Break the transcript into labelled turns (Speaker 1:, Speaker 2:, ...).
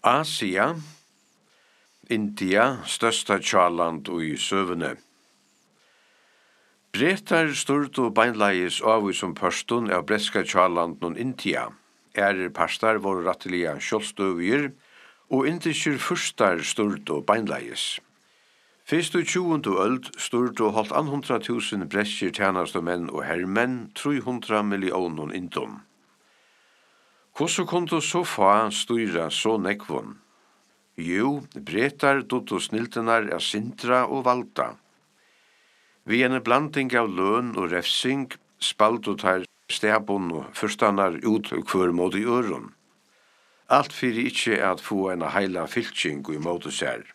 Speaker 1: Asia, India, størsta tjaland i søvne. Bretar stort og beinleis avvis som pørstun av breska tjaland non India. Parstar var rattelige kjølstøvjer, og indiskir fyrstar stort og beinleis. Fyrst og 20. øld stort og holdt 100.000 breskir tjenestemenn og hermenn, 300 millioner indon. Hvordan kunne så få styra så nekvån? Jo, bretar dotto sniltenar av sintra og valda. Vi en blanding av løn og refsing spalt og tar stebon og fyrstanar ut hver måte i øron. Alt fyrir ikkje at få en heila fylking i måte ser.